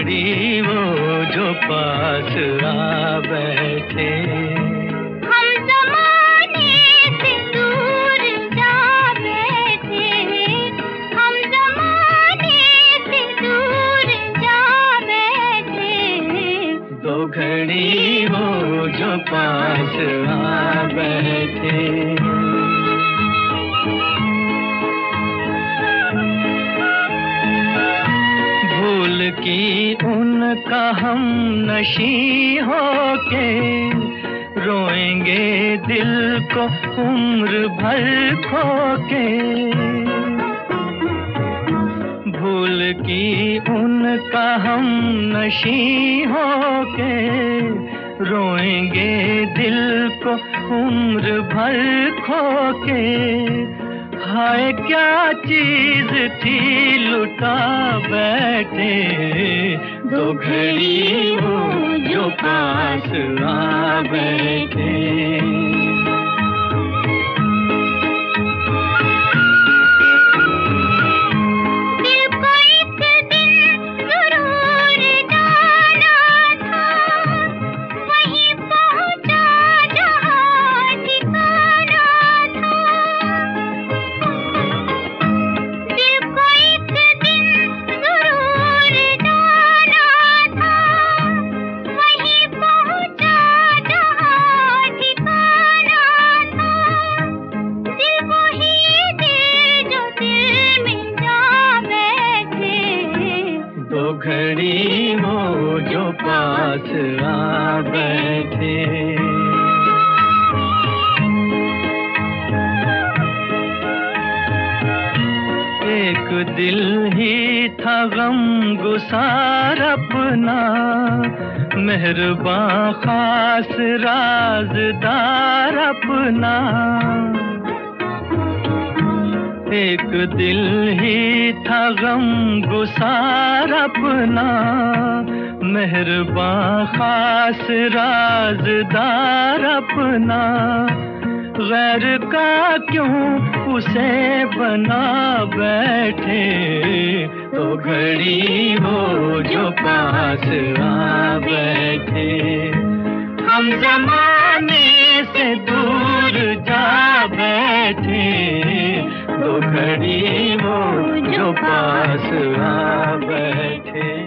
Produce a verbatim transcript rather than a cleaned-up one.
घड़ी वो जो पास आ बैठे। हम ज़माने से दूर जा बैठे, हम ज़माने से दूर जा बैठे। दो घड़ी वो जो पास आ बैठे। कि उनका हम नशी होके रोएंगे दिल को उम्र भर खोके। भूल की उनका हम नशी होके रोएंगे दिल को उम्र भर खोके। हाय क्या चीज थी लुटा बैठे। दो घड़ी वो जो पास आ बैठे। घड़ी वो जो पास आ बैठे। एक दिल ही था गम गुसार अपना, मेहरबान खास राज़दार अपना। एक दिल ही था गम गुसार अपना, मेहरबान खास राज़दार अपना। गैर का क्यों उसे बना बैठे। तो घड़ी वो जो पास आ बैठे। हम ज़माने से दूर जा बैठे। दो घड़ी वो जो पास आ बैठे।